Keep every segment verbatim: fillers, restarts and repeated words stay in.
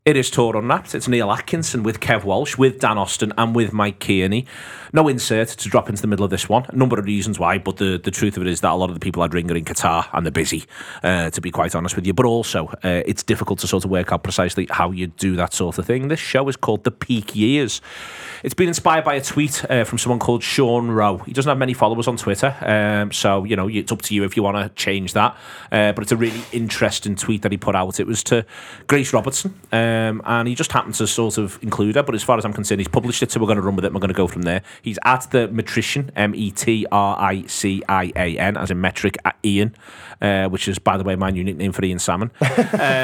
It is Tour Unwrapped. It's Neil Atkinson with Kev Walsh, with Dan Austin, and with Mike Kearney. No insert to drop into the middle of this one. A number of reasons why, but the, the truth of it is that a lot of the people I'd ring are in Qatar and they're busy, uh, to be quite honest with you. But also, uh, it's difficult to sort of work out precisely how you do that sort of thing. This show is called The Peak Years. It's been inspired by a tweet uh, from someone called Sean Rowe. He doesn't have many followers on Twitter, um, so you know it's up to you if you want to change that. Uh, but it's a really interesting tweet that he put out. It was to Grace Robertson, um, and he just happened to sort of include her. But as far as I'm concerned, he's published it, so we're going to run with it. And we're going to go from there. He's at the Metrician, M E T R I C I A N, as in metric at Ian, uh, which is, by the way, my new nickname for Ian Salmon. uh,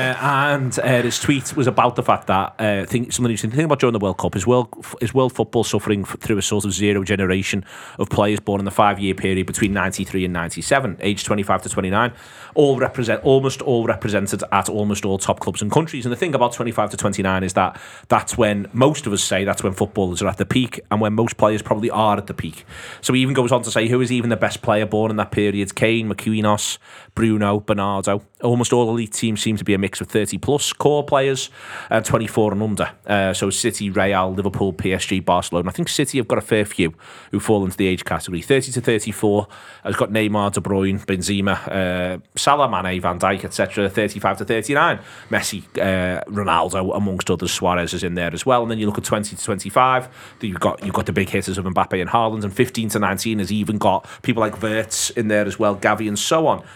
and uh, his tweet was about the fact that uh, think, something interesting thing about during the World Cup is world is world football suffering through a sort of zero generation of players born in the five-year period between ninety-three and ninety-seven, aged twenty-five to twenty-nine, all represent almost all represented at almost all top clubs and countries. And the thing about twenty-five to twenty-nine is that that's when most of us say that's when footballers are at the peak, and when most players probably are at the peak. So he even goes on to say who is even the best player born in that period: Kane, Marquinhos, Bruno, Bernardo. Almost all elite teams seem to be a mix of thirty plus core players and twenty-four and under. Uh, so City, Real, Liverpool, P S G, Barcelona. I think City have got a fair few who fall into the age category. thirty to thirty-four has got Neymar, De Bruyne, Benzema, uh, Salah, Mane, Van Dijk, et cetera. thirty-five to thirty-nine, Messi, uh, Ronaldo, amongst others. Suarez is in there as well. And then you look at twenty to twenty-five. You've got you've got the big hitters of Mbappe and Haaland. And fifteen to nineteen has even got people like Wirtz in there as well, Gavi, and so on.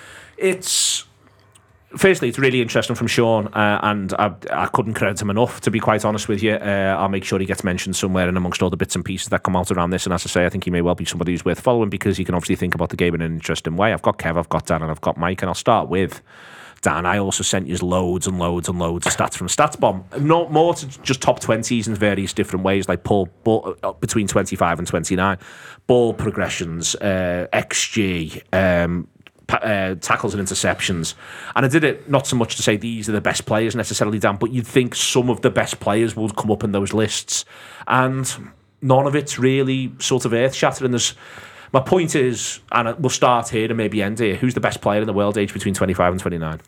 It's Firstly, it's really interesting from Sean, uh, and I, I couldn't credit him enough, to be quite honest with you. Uh, I'll make sure he gets mentioned somewhere in amongst all the bits and pieces that come out around this. And as I say, I think he may well be somebody who's worth following, because he can obviously think about the game in an interesting way. I've got Kev, I've got Dan, and I've got Mike, and I'll start with Dan. I also sent you loads and loads and loads of stats from StatsBomb. Not more to just top twenties in various different ways, like ball, ball between twenty-five and twenty-nine, ball progressions, uh, X G, um, Uh, tackles and interceptions. And I did it not so much to say these are the best players necessarily, Dan, but you'd think some of the best players would come up in those lists, and none of it's really sort of earth-shattering. There's, my point is, and we'll start here and maybe end here, who's the best player in the world aged between twenty-five and twenty-nine?